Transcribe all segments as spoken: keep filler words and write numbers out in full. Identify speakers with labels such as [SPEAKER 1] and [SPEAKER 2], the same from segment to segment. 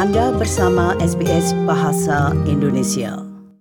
[SPEAKER 1] Anda bersama S B S Bahasa Indonesia.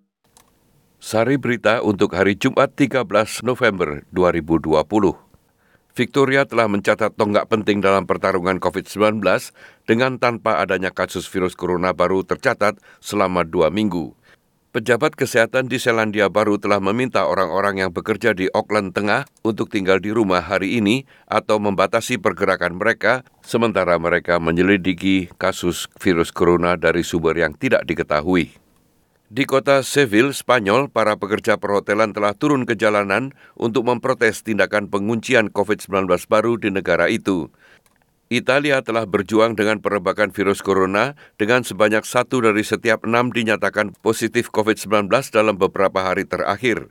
[SPEAKER 2] Sari berita untuk hari Jumat tiga belas November dua ribu dua puluh. Victoria telah mencatat tonggak penting dalam pertarungan covid sembilan belas dengan tanpa adanya kasus virus corona baru tercatat selama dua minggu. Pejabat kesehatan di Selandia Baru telah meminta orang-orang yang bekerja di Auckland Tengah untuk tinggal di rumah hari ini atau membatasi pergerakan mereka sementara mereka menyelidiki kasus virus corona dari sumber yang tidak diketahui. Di kota Seville, Spanyol, para pekerja perhotelan telah turun ke jalanan untuk memprotes tindakan penguncian covid sembilan belas baru di negara itu. Italia telah berjuang dengan perebakan virus corona dengan sebanyak satu dari setiap enam dinyatakan positif covid sembilan belas dalam beberapa hari terakhir.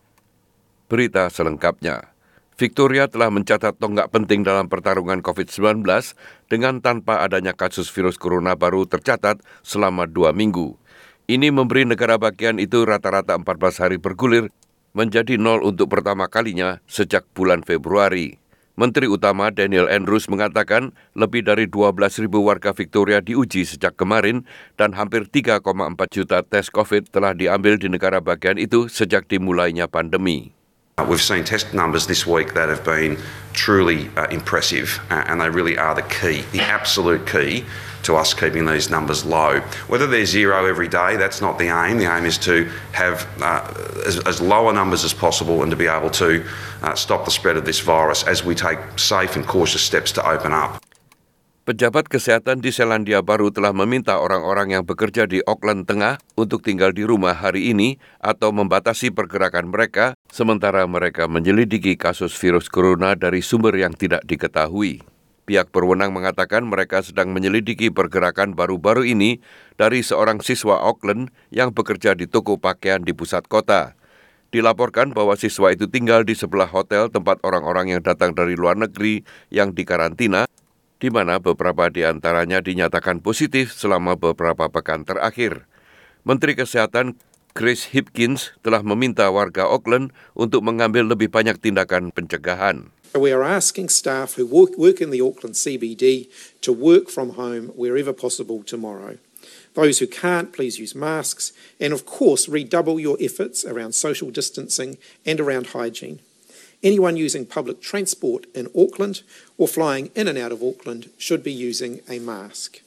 [SPEAKER 2] Berita selengkapnya. Victoria telah mencatat tonggak penting dalam pertarungan covid sembilan belas dengan tanpa adanya kasus virus corona baru tercatat selama dua minggu. Ini memberi negara bagian itu rata-rata empat belas hari bergulir menjadi nol untuk pertama kalinya sejak bulan Februari. Menteri Utama Daniel Andrews mengatakan lebih dari dua belas ribu warga Victoria diuji sejak kemarin dan hampir tiga koma empat juta tes COVID telah diambil di negara bagian itu sejak dimulainya pandemi.
[SPEAKER 3] We've seen test numbers this week that have been truly uh, impressive uh, and they really are the key, the absolute key to us keeping these numbers low. Whether they're zero every day, that's not the aim. The aim is to have uh, as, as lower numbers as possible and to be able to uh, stop the spread of this virus as we take safe and cautious steps to open up.
[SPEAKER 2] Pejabat kesehatan di Selandia Baru telah meminta orang-orang yang bekerja di Auckland Tengah untuk tinggal di rumah hari ini atau membatasi pergerakan mereka sementara mereka menyelidiki kasus virus corona dari sumber yang tidak diketahui. Pihak berwenang mengatakan mereka sedang menyelidiki pergerakan baru-baru ini dari seorang siswa Auckland yang bekerja di toko pakaian di pusat kota. Dilaporkan bahwa siswa itu tinggal di sebelah hotel tempat orang-orang yang datang dari luar negeri yang dikarantina, di mana beberapa di antaranya dinyatakan positif selama beberapa pekan terakhir. Menteri Kesehatan Chris Hipkins telah meminta warga Auckland untuk mengambil lebih banyak tindakan pencegahan.
[SPEAKER 4] We are asking staff who work, work in the Auckland C B D to work from home wherever possible tomorrow. Those who can't, please use masks and of course redouble your efforts around social distancing and around hygiene. Anyone using public transport in Auckland or flying in and out of Auckland should be using a mask.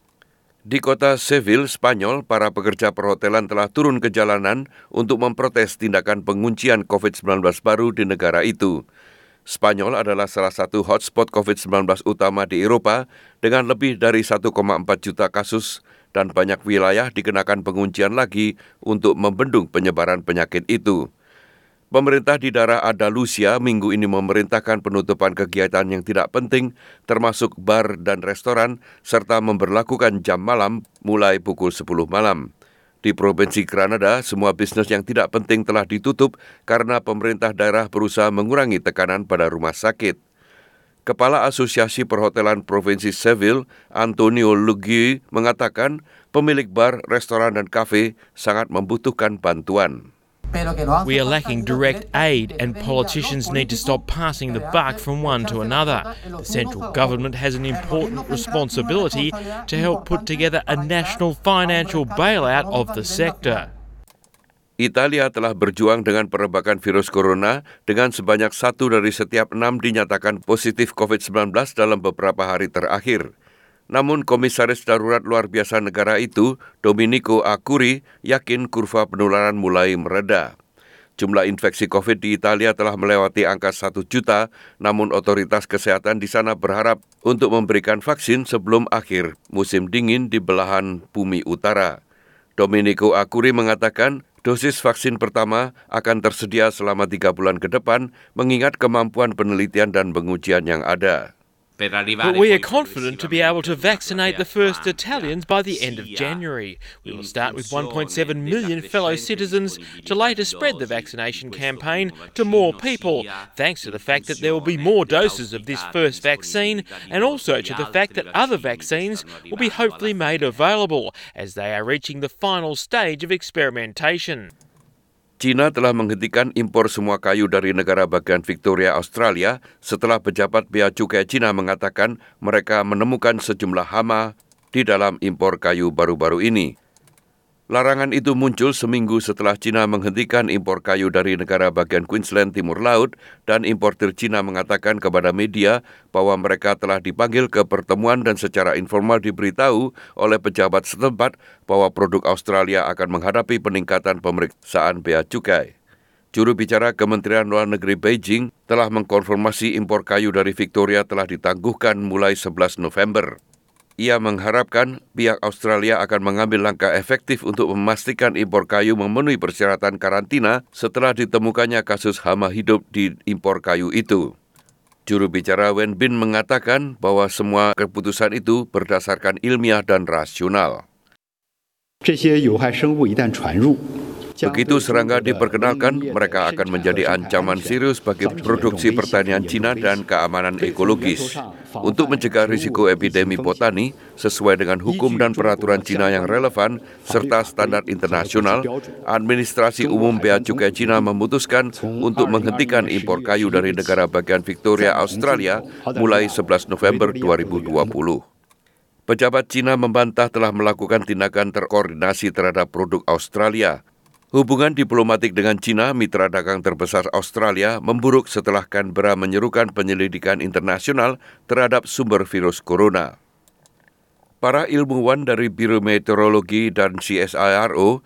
[SPEAKER 2] Di kota Seville, Spanyol, para pekerja perhotelan telah turun ke jalanan untuk memprotes tindakan penguncian covid sembilan belas baru di negara itu. Spanyol adalah salah satu hotspot covid sembilan belas utama di Eropa dengan lebih dari satu koma empat juta kasus dan banyak wilayah dikenakan penguncian lagi untuk membendung penyebaran penyakit itu. Pemerintah di daerah Andalusia minggu ini memerintahkan penutupan kegiatan yang tidak penting termasuk bar dan restoran serta memberlakukan jam malam mulai pukul sepuluh malam. Di Provinsi Granada, semua bisnis yang tidak penting telah ditutup karena pemerintah daerah berusaha mengurangi tekanan pada rumah sakit. Kepala Asosiasi Perhotelan Provinsi Seville, Antonio Lugui, mengatakan pemilik bar, restoran dan kafe sangat membutuhkan bantuan.
[SPEAKER 5] We are lacking direct aid and politicians need to stop passing the buck from one to another. The central government has an important responsibility to help put together a national financial bailout of the sector.
[SPEAKER 2] Italia telah berjuang dengan perebakan virus corona dengan sebanyak satu dari setiap enam dinyatakan positif covid sembilan belas dalam beberapa hari terakhir. Namun Komisaris Darurat Luar Biasa negara itu, Domenico Arcuri, yakin kurva penularan mulai mereda. Jumlah infeksi COVID di Italia telah melewati angka satu juta, namun otoritas kesehatan di sana berharap untuk memberikan vaksin sebelum akhir musim dingin di belahan bumi utara. Domenico Arcuri mengatakan dosis vaksin pertama akan tersedia selama tiga bulan ke depan mengingat kemampuan penelitian dan pengujian yang ada.
[SPEAKER 5] But we are confident to be able to vaccinate the first Italians by the end of January. We will start with one point seven million fellow citizens to later spread the vaccination campaign to more people, thanks to the fact that there will be more doses of this first vaccine and also to the fact that other vaccines will be hopefully made available as they are reaching the final stage of experimentation.
[SPEAKER 2] China telah menghentikan impor semua kayu dari negara bagian Victoria, Australia setelah pejabat bea cukai China mengatakan mereka menemukan sejumlah hama di dalam impor kayu baru-baru ini. Larangan itu muncul seminggu setelah China menghentikan impor kayu dari negara bagian Queensland Timur Laut dan importir China mengatakan kepada media bahwa mereka telah dipanggil ke pertemuan dan secara informal diberitahu oleh pejabat setempat bahwa produk Australia akan menghadapi peningkatan pemeriksaan bea cukai. Juru bicara Kementerian Luar Negeri Beijing telah mengkonfirmasi impor kayu dari Victoria telah ditangguhkan mulai sebelas November. Ia mengharapkan pihak Australia akan mengambil langkah efektif untuk memastikan impor kayu memenuhi persyaratan karantina setelah ditemukannya kasus hama hidup di impor kayu itu. Juru bicara Wen Bin mengatakan bahwa semua keputusan itu berdasarkan ilmiah dan rasional. Begitu serangga diperkenalkan, mereka akan menjadi ancaman serius bagi produksi pertanian China dan keamanan ekologis. Untuk mencegah risiko epidemi botani sesuai dengan hukum dan peraturan China yang relevan serta standar internasional, Administrasi Umum Bea Cukai China memutuskan untuk menghentikan impor kayu dari negara bagian Victoria, Australia mulai sebelas November dua ribu dua puluh. Pejabat China membantah telah melakukan tindakan terkoordinasi terhadap produk Australia. Hubungan diplomatik dengan China, mitra dagang terbesar Australia, memburuk setelah Canberra menyerukan penyelidikan internasional terhadap sumber virus corona. Para ilmuwan dari Biro Meteorologi dan C S I R O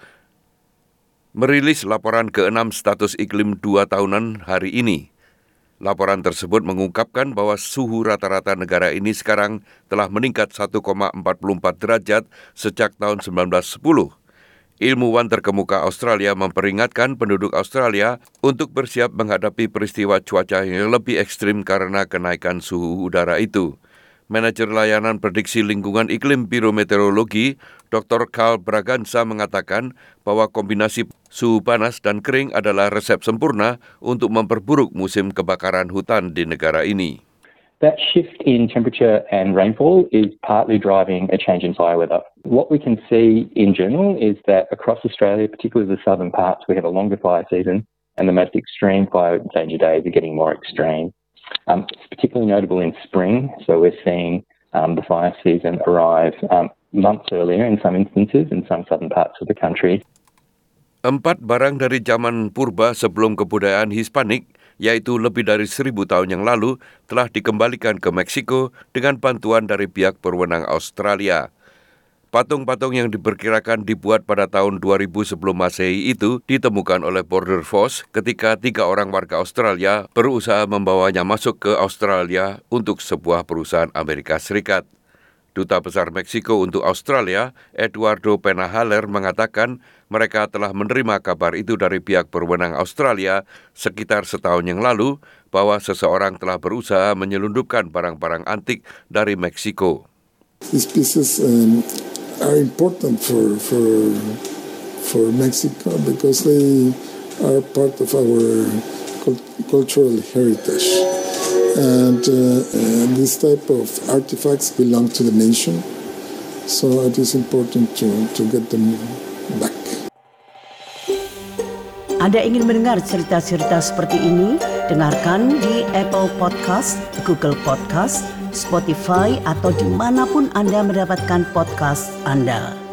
[SPEAKER 2] merilis laporan keenam status iklim dua tahunan hari ini. Laporan tersebut mengungkapkan bahwa suhu rata-rata negara ini sekarang telah meningkat satu koma empat empat derajat sejak tahun sembilan belas sepuluh. Ilmuwan terkemuka Australia memperingatkan penduduk Australia untuk bersiap menghadapi peristiwa cuaca yang lebih ekstrim karena kenaikan suhu udara itu. Manajer Layanan Prediksi Lingkungan Iklim Biro Meteorologi, Doktor Carl Braganza mengatakan bahwa kombinasi suhu panas dan kering adalah resep sempurna untuk memperburuk musim kebakaran hutan di negara ini.
[SPEAKER 6] That shift in temperature and rainfall is partly driving a change in fire weather. What we can see in general is that across Australia, particularly the southern parts, we have a longer fire season and the most extreme fire danger days are getting more extreme. Um, it's particularly notable in spring, so we're seeing um, the fire season arrive um, months earlier in some instances in some southern parts of the country.
[SPEAKER 2] Empat barang dari zaman purba sebelum kebudayaan Hispanik, yaitu lebih dari seribu tahun yang lalu, telah dikembalikan ke Meksiko dengan bantuan dari pihak berwenang Australia. Patung-patung yang diperkirakan dibuat pada tahun dua ribu sebelum Masehi itu ditemukan oleh Border Force ketika tiga orang warga Australia berusaha membawanya masuk ke Australia untuk sebuah perusahaan Amerika Serikat. Duta Besar Meksiko untuk Australia, Eduardo Penahaler, mengatakan mereka telah menerima kabar itu dari pihak berwenang Australia sekitar setahun yang lalu bahwa seseorang telah berusaha menyelundupkan barang-barang antik dari Meksiko.
[SPEAKER 7] These pieces um, are important for for for Mexico because they are part of our cultural heritage. And, uh, and this type of artifacts belong to the nation, so it is important to, to get them back.
[SPEAKER 1] Anda ingin mendengar cerita-cerita seperti ini? Dengarkan di Apple Podcast, Google Podcast, Spotify, atau dimanapun Anda mendapatkan podcast Anda.